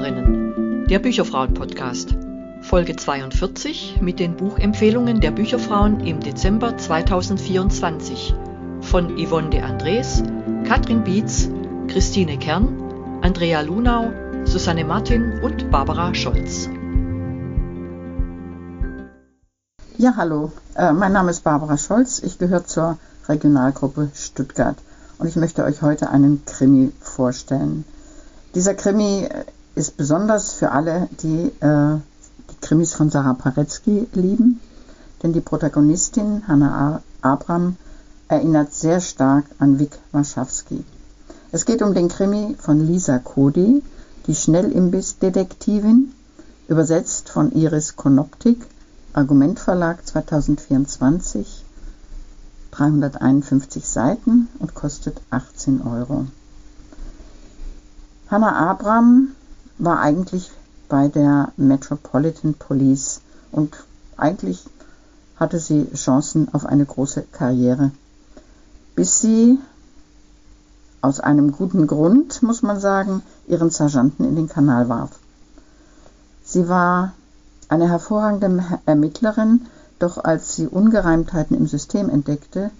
Bücherfrauerinnen, der Bücherfrauen-Podcast, Folge 42 mit den Buchempfehlungen der Bücherfrauen im Dezember 2024 von Yvonne de Andres, Katrin Bietz, Christine Kern, Andrea Lunau, Susanne Martin und Barbara Scholz. Ja, hallo, mein Name ist Barbara Scholz, ich gehöre zur Regionalgruppe Stuttgart und ich möchte euch heute einen Krimi vorstellen. Dieser Krimi ist besonders für alle, die die Krimis von Sarah Paretsky lieben, denn die Protagonistin Hannah Abram erinnert sehr stark an Wick Warschawski. Es geht um den Krimi von Lisa Cody, die Schnellimbiss-Detektivin, übersetzt von Iris Konoptik, Argument Verlag 2024, 351 Seiten und kostet 18 €. Hannah Abram war eigentlich bei der Metropolitan Police und eigentlich hatte sie Chancen auf eine große Karriere, bis sie aus einem guten Grund, muss man sagen, ihren Sergeanten in den Kanal warf. Sie war eine hervorragende Ermittlerin, doch als sie Ungereimtheiten im System entdeckte,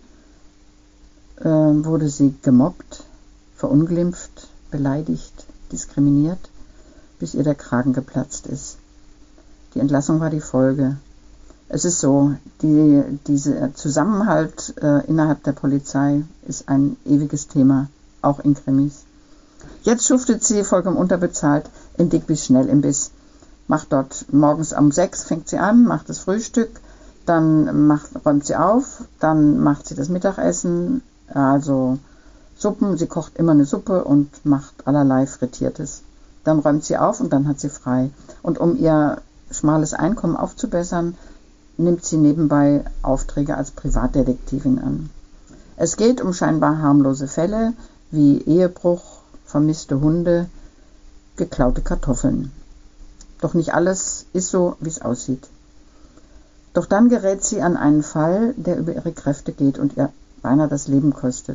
wurde sie gemobbt, verunglimpft, beleidigt, diskriminiert, bis ihr der Kragen geplatzt ist. Die Entlassung war die Folge. Es ist so, dieser Zusammenhalt innerhalb der Polizei ist ein ewiges Thema, auch in Krimis. Jetzt schuftet sie vollkommen unterbezahlt in Digbys Schnellimbiss. Macht dort morgens um 6 fängt sie an, macht das Frühstück, dann räumt sie auf, dann macht sie das Mittagessen, also Suppen, sie kocht immer eine Suppe und macht allerlei Frittiertes. Dann räumt sie auf und dann hat sie frei. Und um ihr schmales Einkommen aufzubessern, nimmt sie nebenbei Aufträge als Privatdetektivin an. Es geht um scheinbar harmlose Fälle wie Ehebruch, vermisste Hunde, geklaute Kartoffeln. Doch nicht alles ist so, wie es aussieht. Doch dann gerät sie an einen Fall, der über ihre Kräfte geht und sie beinahe das Leben kostet.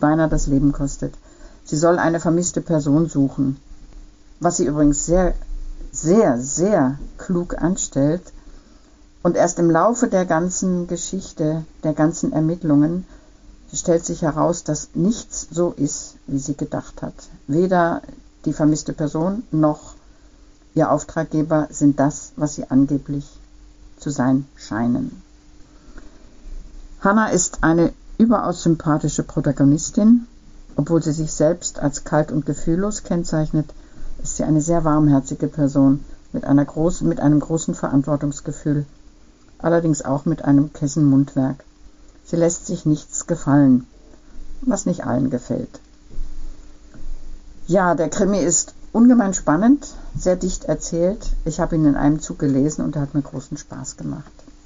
Sie soll eine vermisste Person suchen, was sie übrigens sehr, sehr, sehr klug anstellt. Und erst im Laufe der ganzen Geschichte, der ganzen Ermittlungen, stellt sich heraus, dass nichts so ist, wie sie gedacht hat. Weder die vermisste Person noch ihr Auftraggeber sind das, was sie angeblich zu sein scheinen. Hannah ist eine überaus sympathische Protagonistin. Obwohl sie sich selbst als kalt und gefühllos kennzeichnet, ist sie eine sehr warmherzige Person mit einem großen Verantwortungsgefühl, allerdings auch mit einem kessen Mundwerk. Sie lässt sich nichts gefallen, was nicht allen gefällt. Ja, der Krimi ist ungemein spannend, sehr dicht erzählt. Ich habe ihn in einem Zug gelesen und er hat mir großen Spaß gemacht.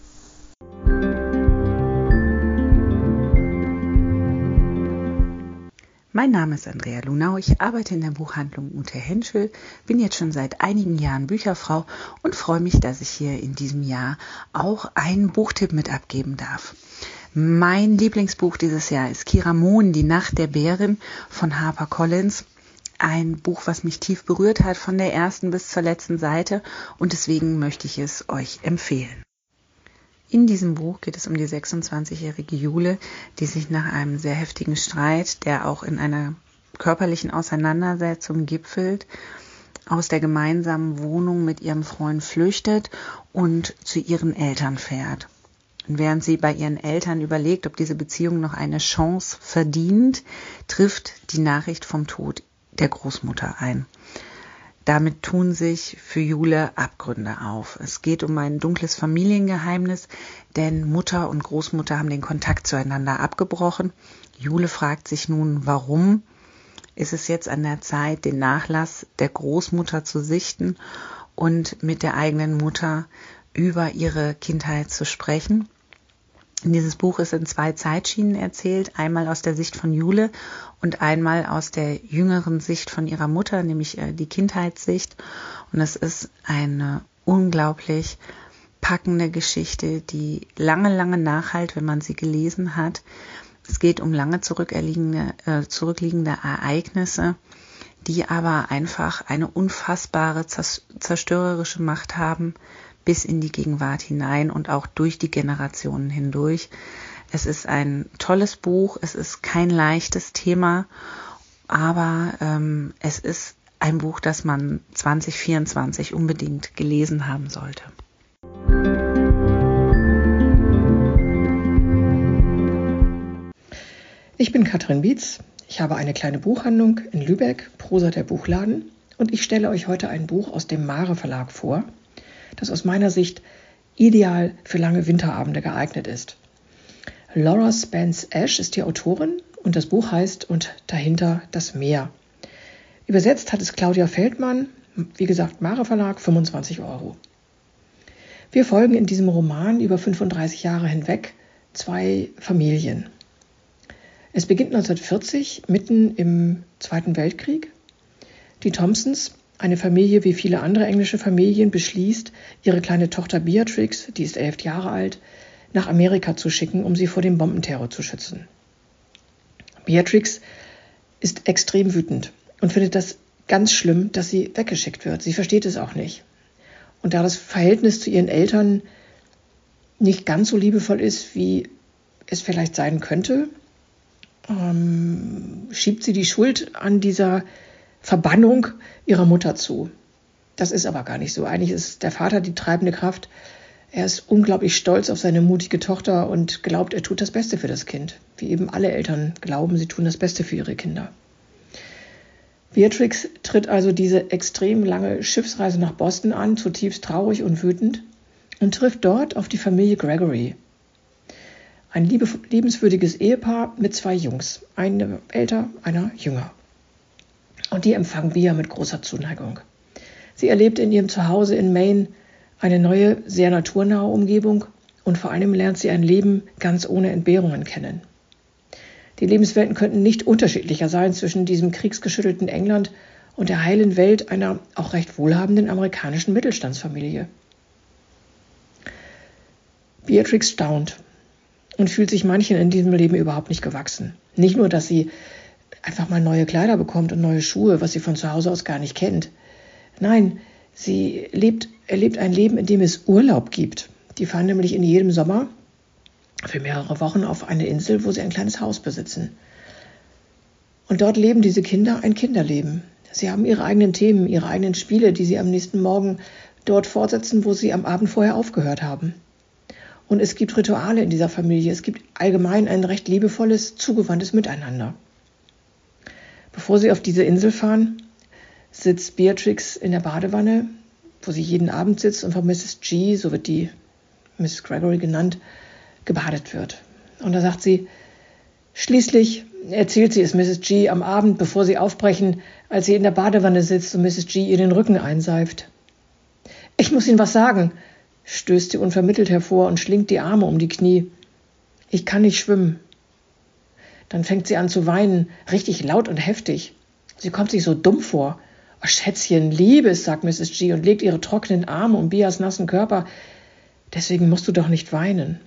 Mein Name ist Andrea Lunau, ich arbeite in der Buchhandlung Ute Henschel, bin jetzt schon seit einigen Jahren Bücherfrau und freue mich, dass ich hier in diesem Jahr auch einen Buchtipp mit abgeben darf. Mein Lieblingsbuch dieses Jahr ist Kira Mohn, Die Nacht der Bärin von HarperCollins. Ein Buch, was mich tief berührt hat, von der ersten bis zur letzten Seite und deswegen möchte ich es euch empfehlen. In diesem Buch geht es um die 26-jährige Jule, die sich nach einem sehr heftigen Streit, der auch in einer körperlichen Auseinandersetzung gipfelt, aus der gemeinsamen Wohnung mit ihrem Freund flüchtet und zu ihren Eltern fährt. Und während sie bei ihren Eltern überlegt, ob diese Beziehung noch eine Chance verdient, trifft die Nachricht vom Tod der Großmutter ein. Damit tun sich für Jule Abgründe auf. Es geht um ein dunkles Familiengeheimnis, denn Mutter und Großmutter haben den Kontakt zueinander abgebrochen. Jule fragt sich nun, warum? Ist es jetzt an der Zeit, den Nachlass der Großmutter zu sichten und mit der eigenen Mutter über ihre Kindheit zu sprechen? Dieses Buch ist in 2 Zeitschienen erzählt, einmal aus der Sicht von Jule und einmal aus der jüngeren Sicht von ihrer Mutter, nämlich die Kindheitssicht. Und es ist eine unglaublich packende Geschichte, die lange, lange nachhalt, wenn man sie gelesen hat. Es geht um lange zurückliegende Ereignisse, die aber einfach eine unfassbare zerstörerische Macht haben bis in die Gegenwart hinein und auch durch die Generationen hindurch. Es ist ein tolles Buch, es ist kein leichtes Thema, aber es ist ein Buch, das man 2024 unbedingt gelesen haben sollte. Ich bin Katrin Bietz, ich habe eine kleine Buchhandlung in Lübeck, Prosa der Buchladen, und ich stelle euch heute ein Buch aus dem Mare Verlag vor, das aus meiner Sicht ideal für lange Winterabende geeignet ist. Laura Spence Ash ist die Autorin und das Buch heißt Und dahinter das Meer. Übersetzt hat es Claudia Feldmann, wie gesagt Mare Verlag, 25 €. Wir folgen in diesem Roman über 35 Jahre hinweg 2 Familien. Es beginnt 1940, mitten im Zweiten Weltkrieg. Die Thompsons, eine Familie wie viele andere englische Familien, beschließt, ihre kleine Tochter Beatrix, die ist 11 Jahre alt, nach Amerika zu schicken, um sie vor dem Bombenterror zu schützen. Beatrix ist extrem wütend und findet das ganz schlimm, dass sie weggeschickt wird. Sie versteht es auch nicht. Und da das Verhältnis zu ihren Eltern nicht ganz so liebevoll ist, wie es vielleicht sein könnte, schiebt sie die Schuld an dieser Verbannung ihrer Mutter zu. Das ist aber gar nicht so. Eigentlich ist der Vater die treibende Kraft. Er ist unglaublich stolz auf seine mutige Tochter und glaubt, er tut das Beste für das Kind. Wie eben alle Eltern glauben, sie tun das Beste für ihre Kinder. Beatrix tritt also diese extrem lange Schiffsreise nach Boston an, zutiefst traurig und wütend, und trifft dort auf die Familie Gregory. Ein liebenswürdiges Ehepaar mit 2 Jungs, einer älter, einer jünger. Und die empfangen Bea mit großer Zuneigung. Sie erlebt in ihrem Zuhause in Maine eine neue, sehr naturnahe Umgebung und vor allem lernt sie ein Leben ganz ohne Entbehrungen kennen. Die Lebenswelten könnten nicht unterschiedlicher sein zwischen diesem kriegsgeschüttelten England und der heilen Welt einer auch recht wohlhabenden amerikanischen Mittelstandsfamilie. Beatrix staunt und fühlt sich manchen in diesem Leben überhaupt nicht gewachsen. Nicht nur, dass sie einfach mal neue Kleider bekommt und neue Schuhe, was sie von zu Hause aus gar nicht kennt. Nein, sie erlebt ein Leben, in dem es Urlaub gibt. Die fahren nämlich in jedem Sommer für mehrere Wochen auf eine Insel, wo sie ein kleines Haus besitzen. Und dort leben diese Kinder ein Kinderleben. Sie haben ihre eigenen Themen, ihre eigenen Spiele, die sie am nächsten Morgen dort fortsetzen, wo sie am Abend vorher aufgehört haben. Und es gibt Rituale in dieser Familie. Es gibt allgemein ein recht liebevolles, zugewandtes Miteinander. Bevor sie auf diese Insel fahren, sitzt Beatrix in der Badewanne, wo sie jeden Abend sitzt und von Mrs. G, so wird die Mrs. Gregory genannt, gebadet wird. Und da sagt sie, schließlich erzählt sie es Mrs. G am Abend, bevor sie aufbrechen, als sie in der Badewanne sitzt und Mrs. G ihr den Rücken einseift. »Ich muss Ihnen was sagen«, stößt sie unvermittelt hervor und schlingt die Arme um die Knie. »Ich kann nicht schwimmen.« Dann fängt sie an zu weinen, richtig laut und heftig. Sie kommt sich so dumm vor. »Oh, Schätzchen, Liebes«, sagt Mrs. G und legt ihre trockenen Arme um Beas nassen Körper. »Deswegen musst du doch nicht weinen.«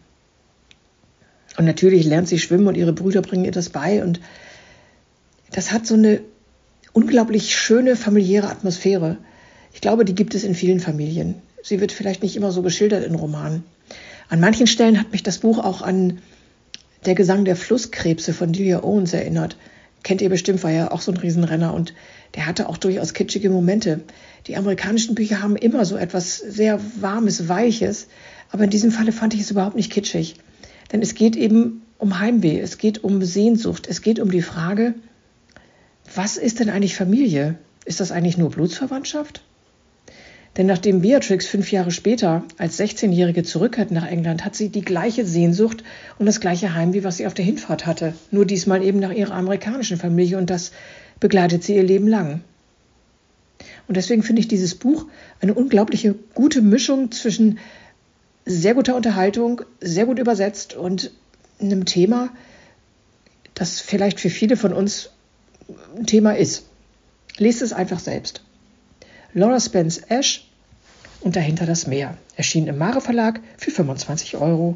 Und natürlich lernt sie schwimmen und ihre Brüder bringen ihr das bei. Und das hat so eine unglaublich schöne familiäre Atmosphäre. Ich glaube, die gibt es in vielen Familien. Sie wird vielleicht nicht immer so geschildert in Romanen. An manchen Stellen hat mich das Buch auch an Der Gesang der Flusskrebse von Delia Owens erinnert. Kennt ihr bestimmt, war ja auch so ein Riesenrenner und der hatte auch durchaus kitschige Momente. Die amerikanischen Bücher haben immer so etwas sehr Warmes, Weiches, aber in diesem Falle fand ich es überhaupt nicht kitschig. Denn es geht eben um Heimweh, es geht um Sehnsucht, es geht um die Frage, was ist denn eigentlich Familie? Ist das eigentlich nur Blutsverwandtschaft? Denn nachdem Beatrix 5 Jahre später als 16-Jährige zurückkehrt nach England, hat sie die gleiche Sehnsucht und das gleiche Heimweh, was sie auf der Hinfahrt hatte. Nur diesmal eben nach ihrer amerikanischen Familie und das begleitet sie ihr Leben lang. Und deswegen finde ich dieses Buch eine unglaubliche gute Mischung zwischen sehr guter Unterhaltung, sehr gut übersetzt und einem Thema, das vielleicht für viele von uns ein Thema ist. Lest es einfach selbst. Laura Spence Ash und dahinter das Meer. Erschien im Mare Verlag für 25 €.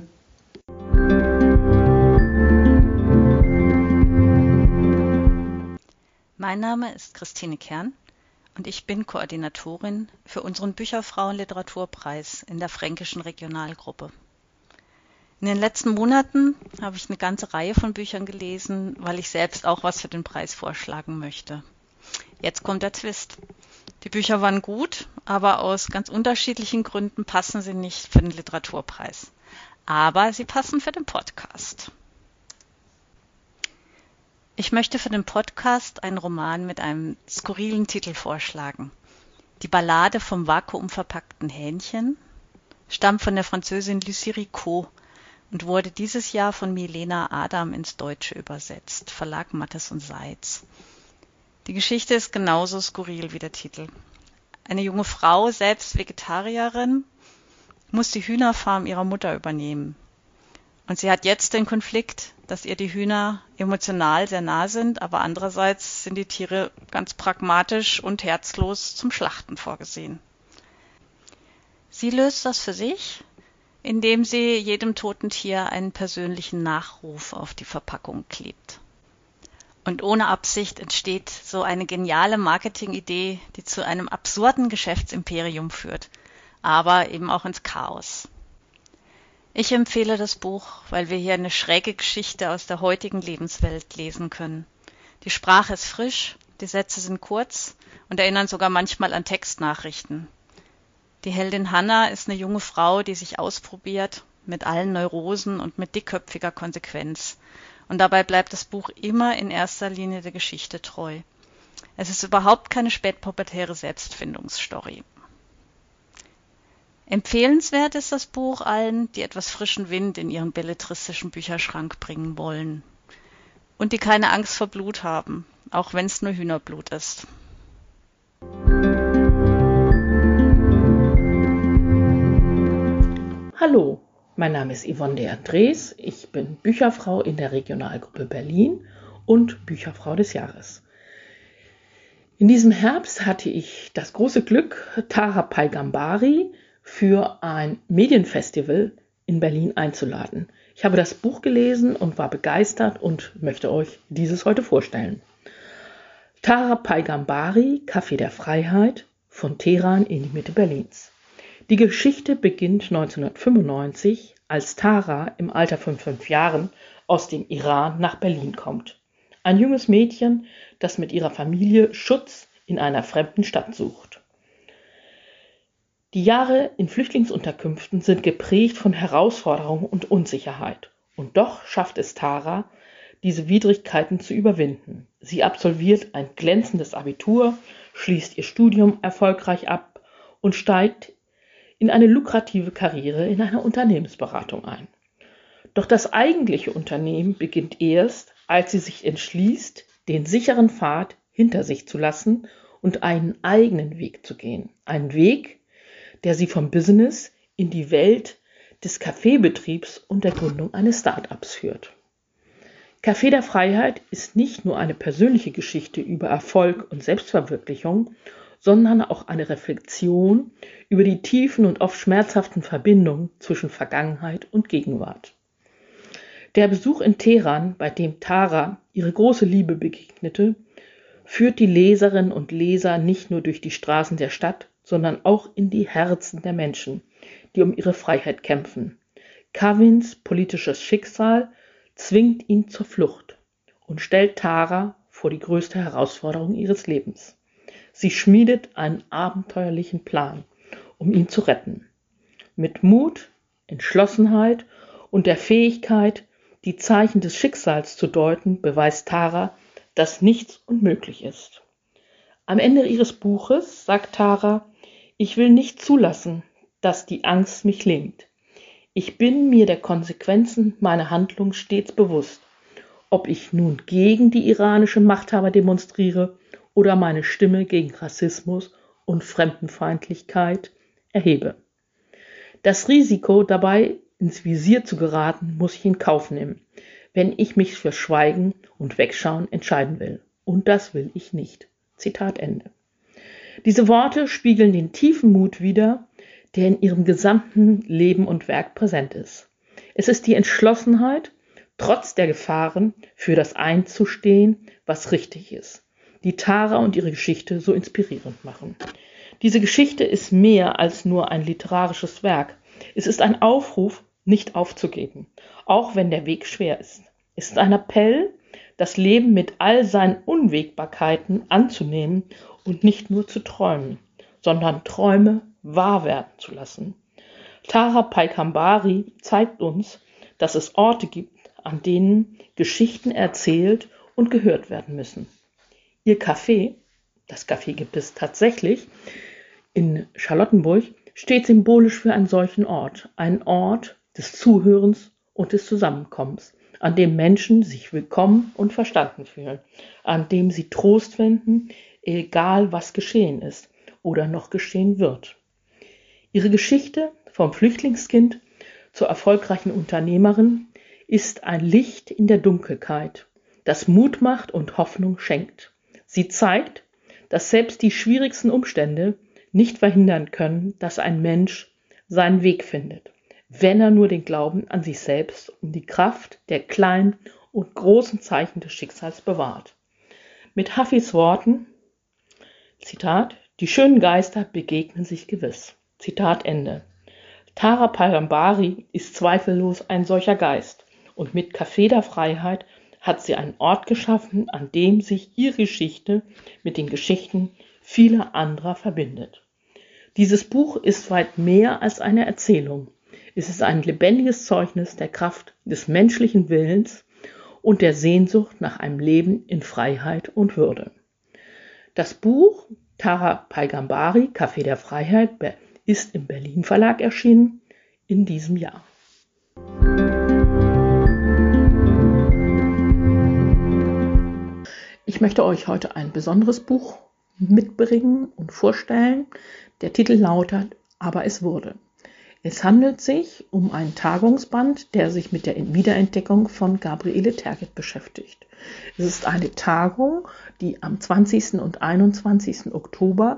Mein Name ist Christine Kern und ich bin Koordinatorin für unseren Bücherfrauen-Literaturpreis in der Fränkischen Regionalgruppe. In den letzten Monaten habe ich eine ganze Reihe von Büchern gelesen, weil ich selbst auch was für den Preis vorschlagen möchte. Jetzt kommt der Twist. Die Bücher waren gut, aber aus ganz unterschiedlichen Gründen passen sie nicht für den Literaturpreis. Aber sie passen für den Podcast. Ich möchte für den Podcast einen Roman mit einem skurrilen Titel vorschlagen. Die Ballade vom vakuumverpackten Hähnchen stammt von der Französin Lucie Ricot und wurde dieses Jahr von Milena Adam ins Deutsche übersetzt, Verlag Mattes und Seitz. Die Geschichte ist genauso skurril wie der Titel. Eine junge Frau, selbst Vegetarierin, muss die Hühnerfarm ihrer Mutter übernehmen. Und sie hat jetzt den Konflikt, dass ihr die Hühner emotional sehr nah sind, aber andererseits sind die Tiere ganz pragmatisch und herzlos zum Schlachten vorgesehen. Sie löst das für sich, indem sie jedem toten Tier einen persönlichen Nachruf auf die Verpackung klebt. Und ohne Absicht entsteht so eine geniale Marketingidee, die zu einem absurden Geschäftsimperium führt, aber eben auch ins Chaos. Ich empfehle das Buch, weil wir hier eine schräge Geschichte aus der heutigen Lebenswelt lesen können. Die Sprache ist frisch, die Sätze sind kurz und erinnern sogar manchmal an Textnachrichten. Die Heldin Hannah ist eine junge Frau, die sich ausprobiert, mit allen Neurosen und mit dickköpfiger Konsequenz. Und dabei bleibt das Buch immer in erster Linie der Geschichte treu. Es ist überhaupt keine spätpubertäre Selbstfindungsstory. Empfehlenswert ist das Buch allen, die etwas frischen Wind in ihren belletristischen Bücherschrank bringen wollen. Und die keine Angst vor Blut haben, auch wenn es nur Hühnerblut ist. Hallo, mein Name ist Yvonne de Andrés. Ich bin Bücherfrau in der Regionalgruppe Berlin und Bücherfrau des Jahres. In diesem Herbst hatte ich das große Glück, Tara Paigambari für ein Medienfestival in Berlin einzuladen. Ich habe das Buch gelesen und war begeistert und möchte euch dieses heute vorstellen. Tara Paigambari, Café der Freiheit, von Teheran in die Mitte Berlins. Die Geschichte beginnt 1995, als Tara im Alter von 5 Jahren aus dem Iran nach Berlin kommt. Ein junges Mädchen, das mit ihrer Familie Schutz in einer fremden Stadt sucht. Die Jahre in Flüchtlingsunterkünften sind geprägt von Herausforderungen und Unsicherheit. Und doch schafft es Tara, diese Widrigkeiten zu überwinden. Sie absolviert ein glänzendes Abitur, schließt ihr Studium erfolgreich ab und steigt in eine lukrative Karriere in einer Unternehmensberatung ein. Doch das eigentliche Unternehmen beginnt erst, als sie sich entschließt, den sicheren Pfad hinter sich zu lassen und einen eigenen Weg zu gehen. Einen Weg, der sie vom Business in die Welt des Kaffeebetriebs und der Gründung eines Start-ups führt. Café der Freiheit ist nicht nur eine persönliche Geschichte über Erfolg und Selbstverwirklichung, sondern auch eine Reflexion über die tiefen und oft schmerzhaften Verbindungen zwischen Vergangenheit und Gegenwart. Der Besuch in Teheran, bei dem Tara ihre große Liebe begegnete, führt die Leserinnen und Leser nicht nur durch die Straßen der Stadt, sondern auch in die Herzen der Menschen, die um ihre Freiheit kämpfen. Kavins politisches Schicksal zwingt ihn zur Flucht und stellt Tara vor die größte Herausforderung ihres Lebens. Sie schmiedet einen abenteuerlichen Plan, um ihn zu retten. Mit Mut, Entschlossenheit und der Fähigkeit, die Zeichen des Schicksals zu deuten, beweist Tara, dass nichts unmöglich ist. Am Ende ihres Buches sagt Tara: Ich will nicht zulassen, dass die Angst mich lähmt. Ich bin mir der Konsequenzen meiner Handlung stets bewusst, ob ich nun gegen die iranische Machthaber demonstriere oder meine Stimme gegen Rassismus und Fremdenfeindlichkeit erhebe. Das Risiko, dabei ins Visier zu geraten, muss ich in Kauf nehmen, wenn ich mich für Schweigen und Wegschauen entscheiden will. Und das will ich nicht. Zitat Ende. Diese Worte spiegeln den tiefen Mut wider, der in ihrem gesamten Leben und Werk präsent ist. Es ist die Entschlossenheit, trotz der Gefahren für das einzustehen, was richtig ist. die Tara und ihre Geschichte so inspirierend machen. Diese Geschichte ist mehr als nur ein literarisches Werk. Es ist ein Aufruf, nicht aufzugeben, auch wenn der Weg schwer ist. Es ist ein Appell, das Leben mit all seinen Unwägbarkeiten anzunehmen und nicht nur zu träumen, sondern Träume wahr werden zu lassen. Tara Paikambari zeigt uns, dass es Orte gibt, an denen Geschichten erzählt und gehört werden müssen. Ihr Café, das Café gibt es tatsächlich, in Charlottenburg, steht symbolisch für einen solchen Ort. Ein Ort des Zuhörens und des Zusammenkommens, an dem Menschen sich willkommen und verstanden fühlen, an dem sie Trost finden, egal was geschehen ist oder noch geschehen wird. Ihre Geschichte vom Flüchtlingskind zur erfolgreichen Unternehmerin ist ein Licht in der Dunkelheit, das Mut macht und Hoffnung schenkt. Sie zeigt, dass selbst die schwierigsten Umstände nicht verhindern können, dass ein Mensch seinen Weg findet, wenn er nur den Glauben an sich selbst und die Kraft der kleinen und großen Zeichen des Schicksals bewahrt. Mit Hafis Worten, Zitat, die schönen Geister begegnen sich gewiss. Zitat Ende. Tara Paikambari ist zweifellos ein solcher Geist und mit Café der Freiheit hat sie einen Ort geschaffen, an dem sich ihre Geschichte mit den Geschichten vieler anderer verbindet. Dieses Buch ist weit mehr als eine Erzählung. Es ist ein lebendiges Zeugnis der Kraft des menschlichen Willens und der Sehnsucht nach einem Leben in Freiheit und Würde. Das Buch Tara Paikambari, Café der Freiheit, ist im Berlin Verlag erschienen in diesem Jahr. Ich möchte euch heute ein besonderes Buch mitbringen und vorstellen. Der Titel lautet Aber es wurde. Es handelt sich um einen Tagungsband, der sich mit der Wiederentdeckung von Gabriele Tergit beschäftigt. Es ist eine Tagung, die am 20. und 21. Oktober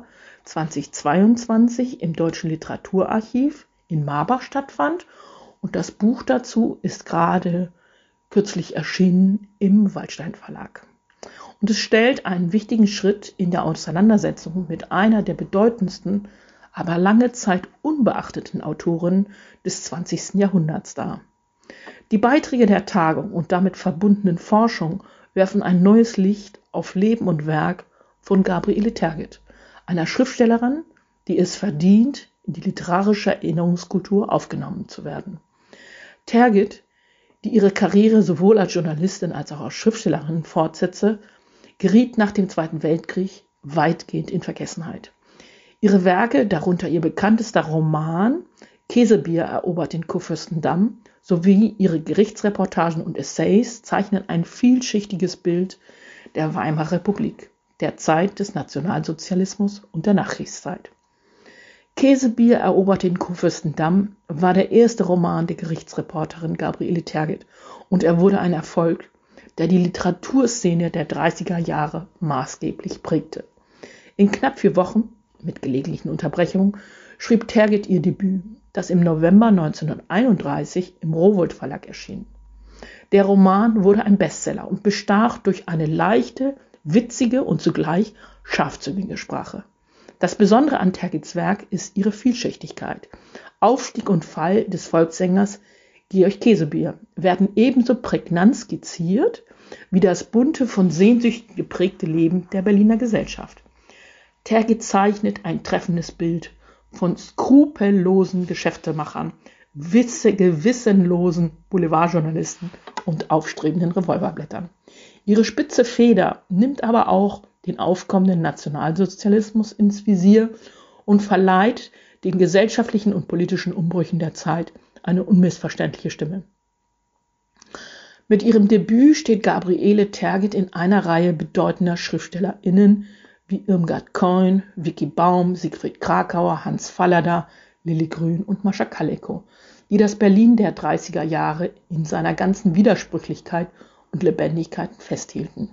2022 im Deutschen Literaturarchiv in Marbach stattfand und das Buch dazu ist gerade kürzlich erschienen im Waldstein Verlag. Und es stellt einen wichtigen Schritt in der Auseinandersetzung mit einer der bedeutendsten, aber lange Zeit unbeachteten Autoren des 20. Jahrhunderts dar. Die Beiträge der Tagung und damit verbundenen Forschung werfen ein neues Licht auf Leben und Werk von Gabriele Tergit, einer Schriftstellerin, die es verdient, in die literarische Erinnerungskultur aufgenommen zu werden. Tergit, die ihre Karriere sowohl als Journalistin als auch als Schriftstellerin fortsetzte, geriet nach dem Zweiten Weltkrieg weitgehend in Vergessenheit. Ihre Werke, darunter ihr bekanntester Roman Käsebier erobert den Kurfürstendamm, sowie ihre Gerichtsreportagen und Essays zeichnen ein vielschichtiges Bild der Weimarer Republik, der Zeit des Nationalsozialismus und der Nachkriegszeit. Käsebier erobert den Kurfürstendamm war der erste Roman der Gerichtsreporterin Gabriele Tergit und er wurde ein Erfolg, der die Literaturszene der 30er Jahre maßgeblich prägte. In knapp 4 Wochen, mit gelegentlichen Unterbrechungen, schrieb Tergit ihr Debüt, das im November 1931 im Rowohlt Verlag erschien. Der Roman wurde ein Bestseller und bestach durch eine leichte, witzige und zugleich scharfzüngige Sprache. Das Besondere an Tergits Werk ist ihre Vielschichtigkeit. Aufstieg und Fall des Volkssängers Georg Käsebier werden ebenso prägnant skizziert wie das bunte, von Sehnsüchten geprägte Leben der Berliner Gesellschaft. Tergit zeichnet ein treffendes Bild von skrupellosen Geschäftemachern, gewissenlosen Boulevardjournalisten und aufstrebenden Revolverblättern. Ihre spitze Feder nimmt aber auch den aufkommenden Nationalsozialismus ins Visier und verleiht den gesellschaftlichen und politischen Umbrüchen der Zeit eine unmissverständliche Stimme. Mit ihrem Debüt steht Gabriele Tergit in einer Reihe bedeutender SchriftstellerInnen wie Irmgard Keun, Vicky Baum, Siegfried Krakauer, Hans Fallada, Lilli Grün und Mascha Kaleko, die das Berlin der 30er Jahre in seiner ganzen Widersprüchlichkeit und Lebendigkeit festhielten.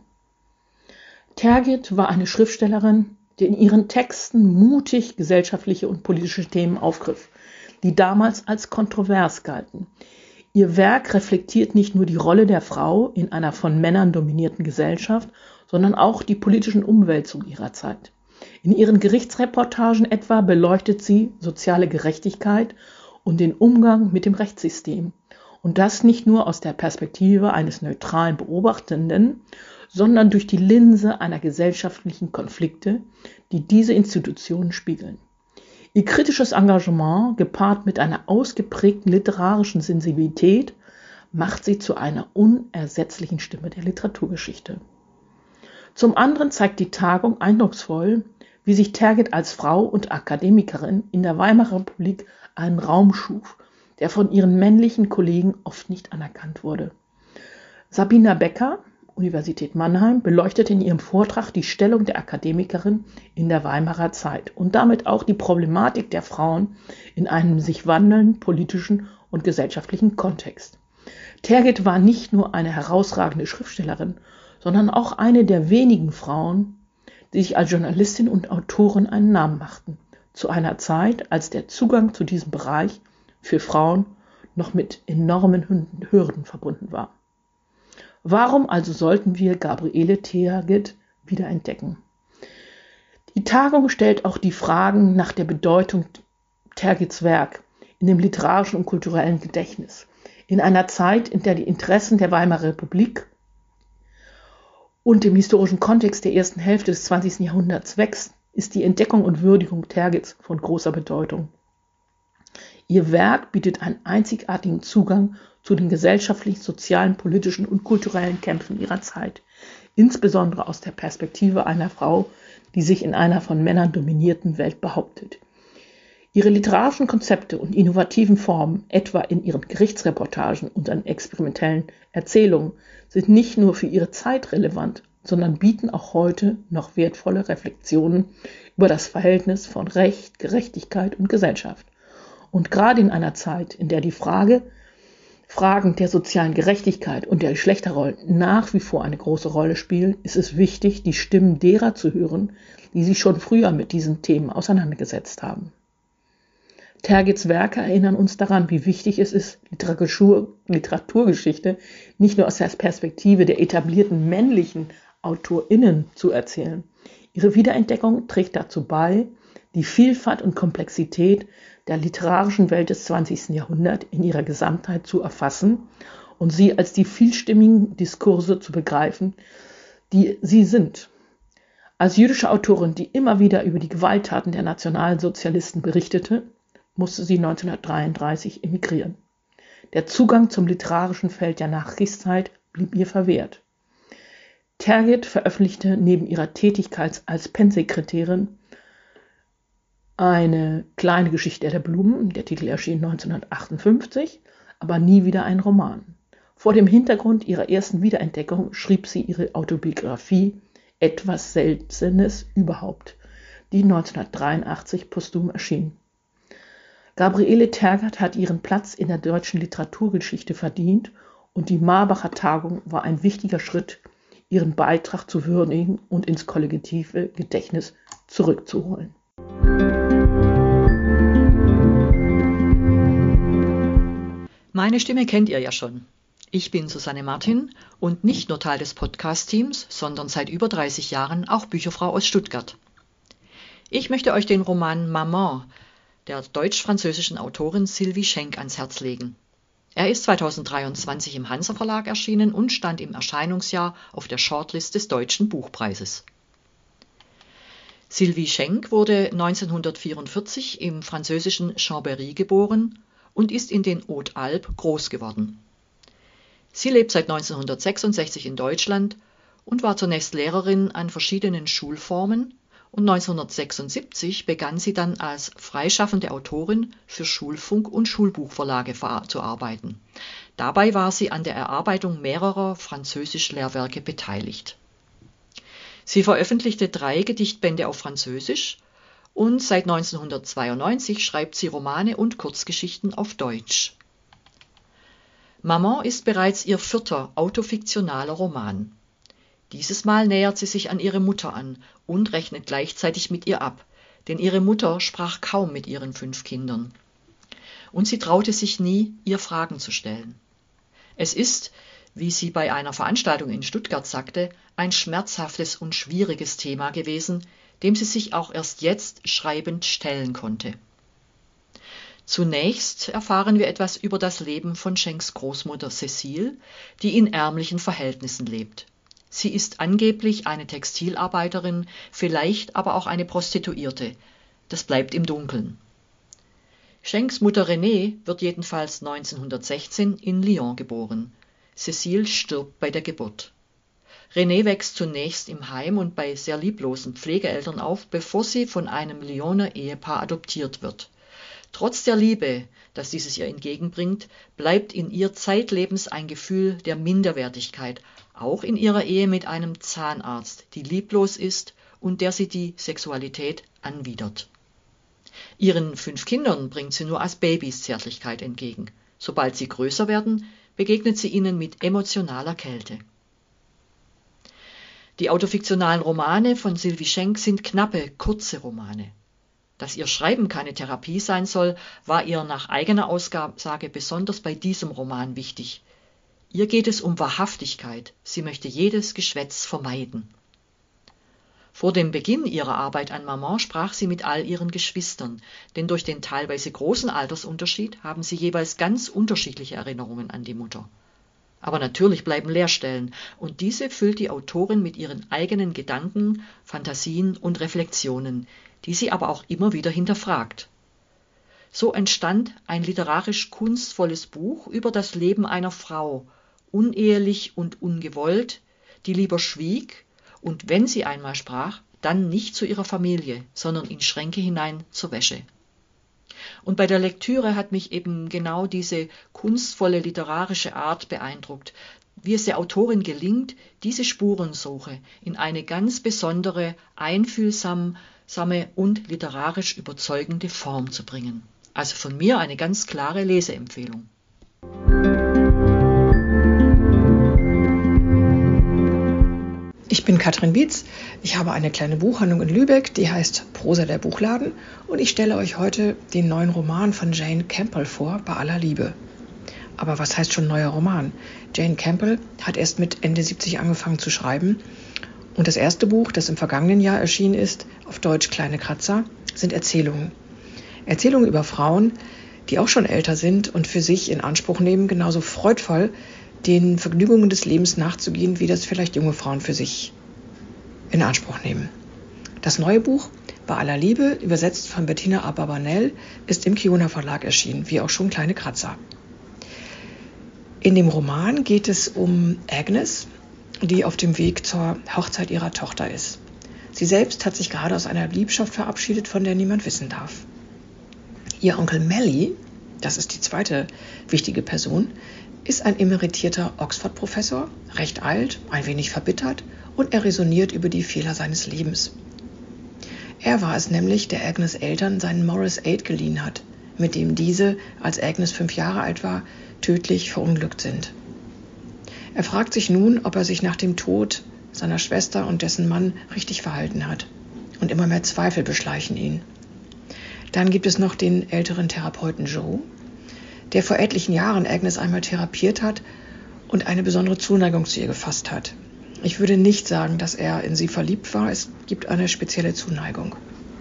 Tergit war eine Schriftstellerin, die in ihren Texten mutig gesellschaftliche und politische Themen aufgriff, die damals als kontrovers galten. Ihr Werk reflektiert nicht nur die Rolle der Frau in einer von Männern dominierten Gesellschaft, sondern auch die politischen Umwälzungen ihrer Zeit. In ihren Gerichtsreportagen etwa beleuchtet sie soziale Gerechtigkeit und den Umgang mit dem Rechtssystem. Und das nicht nur aus der Perspektive eines neutralen Beobachtenden, sondern durch die Linse einer gesellschaftlichen Konflikte, die diese Institutionen spiegeln. Ihr kritisches Engagement, gepaart mit einer ausgeprägten literarischen Sensibilität, macht sie zu einer unersetzlichen Stimme der Literaturgeschichte. Zum anderen zeigt die Tagung eindrucksvoll, wie sich Tergit als Frau und Akademikerin in der Weimarer Republik einen Raum schuf, der von ihren männlichen Kollegen oft nicht anerkannt wurde. Sabina Becker, Universität Mannheim, beleuchtet in ihrem Vortrag die Stellung der Akademikerin in der Weimarer Zeit und damit auch die Problematik der Frauen in einem sich wandelnden politischen und gesellschaftlichen Kontext. Tergit war nicht nur eine herausragende Schriftstellerin, sondern auch eine der wenigen Frauen, die sich als Journalistin und Autorin einen Namen machten, zu einer Zeit, als der Zugang zu diesem Bereich für Frauen noch mit enormen Hürden verbunden war. Warum also sollten wir Gabriele Tergit wiederentdecken? Die Tagung stellt auch die Fragen nach der Bedeutung Tergits Werk in dem literarischen und kulturellen Gedächtnis. In einer Zeit, in der die Interessen der Weimarer Republik und dem historischen Kontext der ersten Hälfte des 20. Jahrhunderts wächst, ist die Entdeckung und Würdigung Tergits von großer Bedeutung. Ihr Werk bietet einen einzigartigen Zugang zu den gesellschaftlichen, sozialen, politischen und kulturellen Kämpfen ihrer Zeit, insbesondere aus der Perspektive einer Frau, die sich in einer von Männern dominierten Welt behauptet. Ihre literarischen Konzepte und innovativen Formen, etwa in ihren Gerichtsreportagen und an experimentellen Erzählungen, sind nicht nur für ihre Zeit relevant, sondern bieten auch heute noch wertvolle Reflexionen über das Verhältnis von Recht, Gerechtigkeit und Gesellschaft. Und gerade in einer Zeit, in der die Fragen der sozialen Gerechtigkeit und der Geschlechterrollen nach wie vor eine große Rolle spielen, ist es wichtig, die Stimmen derer zu hören, die sich schon früher mit diesen Themen auseinandergesetzt haben. Tergits Werke erinnern uns daran, wie wichtig es ist, Literaturgeschichte nicht nur aus der Perspektive der etablierten männlichen AutorInnen zu erzählen. Ihre Wiederentdeckung trägt dazu bei, die Vielfalt und Komplexität der literarischen Welt des 20. Jahrhunderts in ihrer Gesamtheit zu erfassen und sie als die vielstimmigen Diskurse zu begreifen, die sie sind. Als jüdische Autorin, die immer wieder über die Gewalttaten der Nationalsozialisten berichtete, musste sie 1933 emigrieren. Der Zugang zum literarischen Feld der Nachkriegszeit blieb ihr verwehrt. Tergit veröffentlichte neben ihrer Tätigkeit als Pennsekretärin eine kleine Geschichte der Blumen, der Titel erschien 1958, aber nie wieder ein Roman. Vor dem Hintergrund ihrer ersten Wiederentdeckung schrieb sie ihre Autobiografie Etwas Seltenes überhaupt, die 1983 posthum erschien. Gabriele Tergit hat ihren Platz in der deutschen Literaturgeschichte verdient und die Marbacher Tagung war ein wichtiger Schritt, ihren Beitrag zu würdigen und ins kollektive Gedächtnis zurückzuholen. Meine Stimme kennt ihr ja schon. Ich bin Susanne Martin und nicht nur Teil des Podcast-Teams, sondern seit über 30 Jahren auch Bücherfrau aus Stuttgart. Ich möchte euch den Roman Maman der deutsch-französischen Autorin Sylvie Schenk ans Herz legen. Er ist 2023 im Hansa Verlag erschienen und stand im Erscheinungsjahr auf der Shortlist des Deutschen Buchpreises. Sylvie Schenk wurde 1944 im französischen Chambéry geboren und ist in den Hautes-Alpes groß geworden. Sie lebt seit 1966 in Deutschland und war zunächst Lehrerin an verschiedenen Schulformen und 1976 begann sie dann als freischaffende Autorin für Schulfunk- und Schulbuchverlage zu arbeiten. Dabei war sie an der Erarbeitung mehrerer Französisch-Lehrwerke beteiligt. Sie veröffentlichte 3 Gedichtbände auf Französisch und seit 1992 schreibt sie Romane und Kurzgeschichten auf Deutsch. Maman ist bereits ihr 4. autofiktionaler Roman. Dieses Mal nähert sie sich an ihre Mutter an und rechnet gleichzeitig mit ihr ab, denn ihre Mutter sprach kaum mit ihren 5 Kindern. Und sie traute sich nie, ihr Fragen zu stellen. Es ist, wie sie bei einer Veranstaltung in Stuttgart sagte, ein schmerzhaftes und schwieriges Thema gewesen, dem sie sich auch erst jetzt schreibend stellen konnte. Zunächst erfahren wir etwas über das Leben von Schenks Großmutter Cecile, die in ärmlichen Verhältnissen lebt. Sie ist angeblich eine Textilarbeiterin, vielleicht aber auch eine Prostituierte. Das bleibt im Dunkeln. Schenks Mutter Renée wird jedenfalls 1916 in Lyon geboren. Cecile stirbt bei der Geburt. Renée wächst zunächst im Heim und bei sehr lieblosen Pflegeeltern auf, bevor sie von einem Lyoner Ehepaar adoptiert wird. Trotz der Liebe, das dieses ihr entgegenbringt, bleibt in ihr zeitlebens ein Gefühl der Minderwertigkeit, auch in ihrer Ehe mit einem Zahnarzt, die lieblos ist und der sie die Sexualität anwidert. Ihren 5 Kindern bringt sie nur als Babys Zärtlichkeit entgegen. Sobald sie größer werden, begegnet sie ihnen mit emotionaler Kälte. Die autofiktionalen Romane von Sylvie Schenk sind knappe, kurze Romane. Dass ihr Schreiben keine Therapie sein soll, war ihr nach eigener Aussage besonders bei diesem Roman wichtig. Ihr geht es um Wahrhaftigkeit, sie möchte jedes Geschwätz vermeiden. Vor dem Beginn ihrer Arbeit an Maman sprach sie mit all ihren Geschwistern, denn durch den teilweise großen Altersunterschied haben sie jeweils ganz unterschiedliche Erinnerungen an die Mutter. Aber natürlich bleiben Leerstellen, und diese füllt die Autorin mit ihren eigenen Gedanken, Fantasien und Reflexionen, die sie aber auch immer wieder hinterfragt. So entstand ein literarisch kunstvolles Buch über das Leben einer Frau, unehelich und ungewollt, die lieber schwieg und wenn sie einmal sprach, dann nicht zu ihrer Familie, sondern in Schränke hinein zur Wäsche. Und bei der Lektüre hat mich eben genau diese kunstvolle literarische Art beeindruckt, wie es der Autorin gelingt, diese Spurensuche in eine ganz besondere, einfühlsame und literarisch überzeugende Form zu bringen. Also von mir eine ganz klare Leseempfehlung. Ich bin Katrin Bietz, ich habe eine kleine Buchhandlung in Lübeck, die heißt Prosa der Buchladen, und ich stelle euch heute den neuen Roman von Jane Campbell vor, Bei aller Liebe. Aber was heißt schon neuer Roman? Jane Campbell hat erst mit Ende 70 angefangen zu schreiben, und das erste Buch, das im vergangenen Jahr erschienen ist, auf Deutsch Kleine Kratzer, sind Erzählungen. Erzählungen über Frauen, die auch schon älter sind und für sich in Anspruch nehmen, genauso freudvoll den Vergnügungen des Lebens nachzugehen, wie das vielleicht junge Frauen für sich in Anspruch nehmen. Das neue Buch, Bei aller Liebe, übersetzt von Bettina Abarbanel, ist im Kiona Verlag erschienen, wie auch schon Kleine Kratzer. In dem Roman geht es um Agnes, die auf dem Weg zur Hochzeit ihrer Tochter ist. Sie selbst hat sich gerade aus einer Liebschaft verabschiedet, von der niemand wissen darf. Ihr Onkel Melly, das ist die zweite wichtige Person, ist ein emeritierter Oxford-Professor, recht alt, ein wenig verbittert, und er räsoniert über die Fehler seines Lebens. Er war es nämlich, der Agnes Eltern seinen Morris 8 geliehen hat, mit dem diese, als Agnes 5 Jahre alt war, tödlich verunglückt sind. Er fragt sich nun, ob er sich nach dem Tod seiner Schwester und dessen Mann richtig verhalten hat. Und immer mehr Zweifel beschleichen ihn. Dann gibt es noch den älteren Therapeuten Joe, der vor etlichen Jahren Agnes einmal therapiert hat und eine besondere Zuneigung zu ihr gefasst hat. Ich würde nicht sagen, dass er in sie verliebt war, es gibt eine spezielle Zuneigung.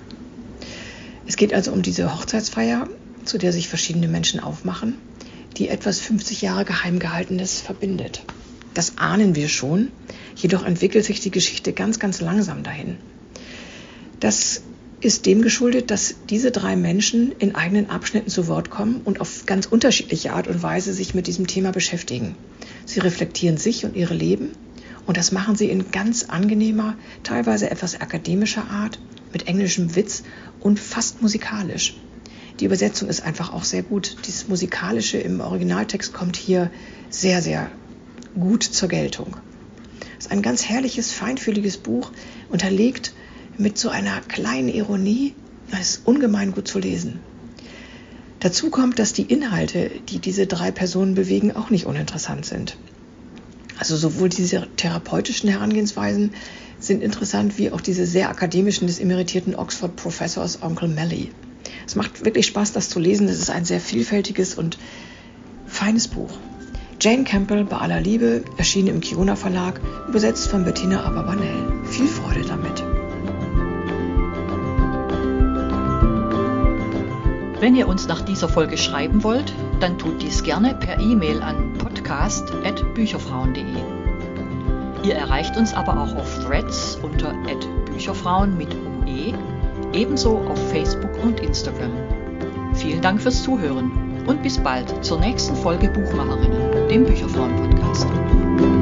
Es geht also um diese Hochzeitsfeier, zu der sich verschiedene Menschen aufmachen, die etwas 50 Jahre geheim gehaltenes verbindet. Das ahnen wir schon, jedoch entwickelt sich die Geschichte ganz, ganz langsam dahin. Das ist dem geschuldet, dass diese 3 Menschen in eigenen Abschnitten zu Wort kommen und auf ganz unterschiedliche Art und Weise sich mit diesem Thema beschäftigen. Sie reflektieren sich und ihre Leben, und das machen sie in ganz angenehmer, teilweise etwas akademischer Art, mit englischem Witz und fast musikalisch. Die Übersetzung ist einfach auch sehr gut. Dieses Musikalische im Originaltext kommt hier sehr, sehr gut zur Geltung. Es ist ein ganz herrliches, feinfühliges Buch, unterlegt mit so einer kleinen Ironie. Es ist ungemein gut zu lesen. Dazu kommt, dass die Inhalte, die diese 3 Personen bewegen, auch nicht uninteressant sind. Also sowohl diese therapeutischen Herangehensweisen sind interessant, wie auch diese sehr akademischen des emeritierten Oxford-Professors Onkel Melly. Es macht wirklich Spaß, das zu lesen. Es ist ein sehr vielfältiges und feines Buch. Jane Campbell bei aller Liebe, erschienen im Kiona Verlag, übersetzt von Bettina Aberbanel. Viel Freude damit. Wenn ihr uns nach dieser Folge schreiben wollt, dann tut dies gerne per E-Mail an podcast@bücherfrauen.de. Ihr erreicht uns aber auch auf Threads unter @bücherfrauen mit UE, ebenso auf Facebook und Instagram. Vielen Dank fürs Zuhören und bis bald zur nächsten Folge Buchmacherinnen, dem Bücherfrauen-Podcast.